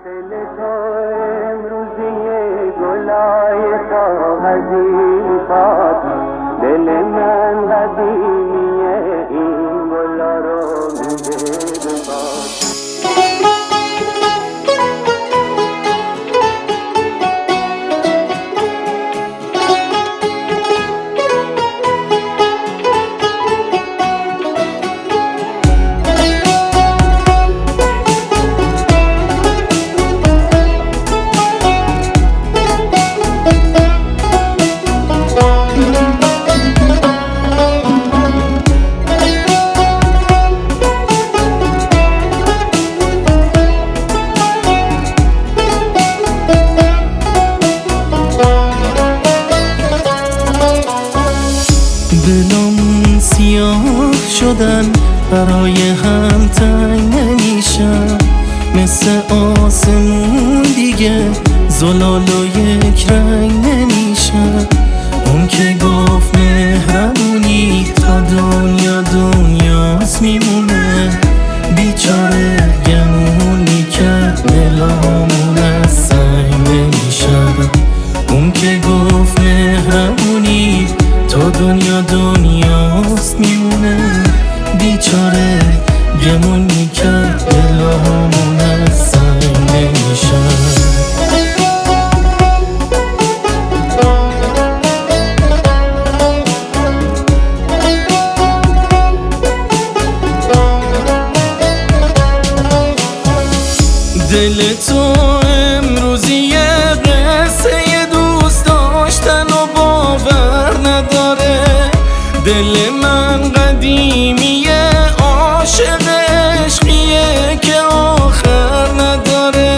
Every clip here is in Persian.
دل تو امروزی گلای کاغذی شد، دل من قدیمیه این گلا رو میده به باد. دلم سیاه شدن برای هم تنگ نمیشم، مثل آسمون دیگه زلال و یک رنگ نمیشم. اون که گفت مهربونی تا دنیا دنیاست میمونه، بیچاره گمون میکرد دلامون از سنگ نمیشم. اون که گفت مهربونی تا دنیا دنیاست میمونه، بیچاره گمون میکرد دلامون از سنگ نمیشن. دل تو امروزی یه قصه دوست داشتن و باور نداره، دل من قدیمیه عاشق عشقیه که آخر نداره.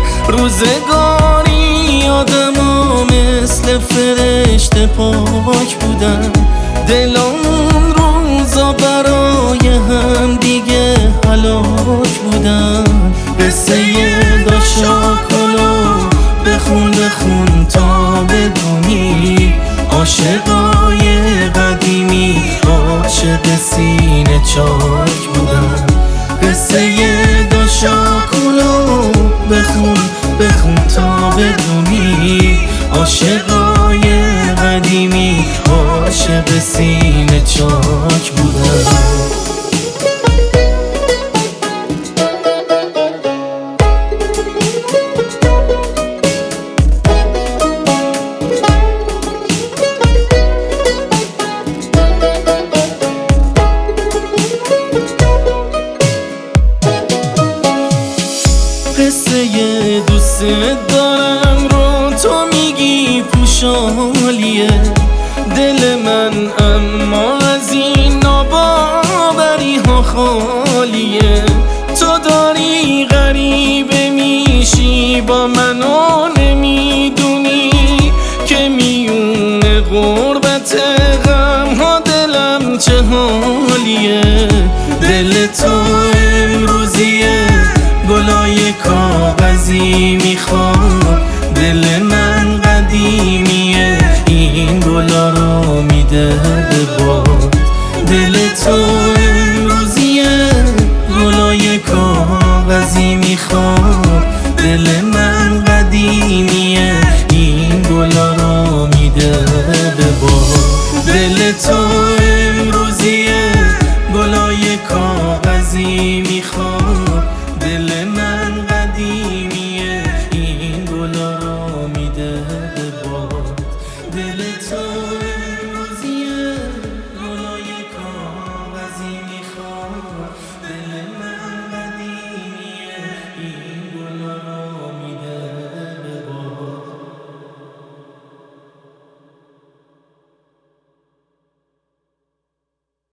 روزگاری آدما مثل فرشته پاک بودن، دلامون روزا برای هم دیگه هلاک بودن. قصه داشاکلو بخون بخون تا بدونی، عاشقای قدیمی عاشق سینه چاک بودن. قصه داشاکلو بخون بخون تا بدونی، عاشقای قدیمی عاشق سینه چاک بودن. قصه دوست دارم رو تو میگی پوشالیه دل من، اما از این ناباوری ها خالیه. تو داری غریبه میشی با من و نمیدونی که میونه غربت غم ها دلم چه حالیه.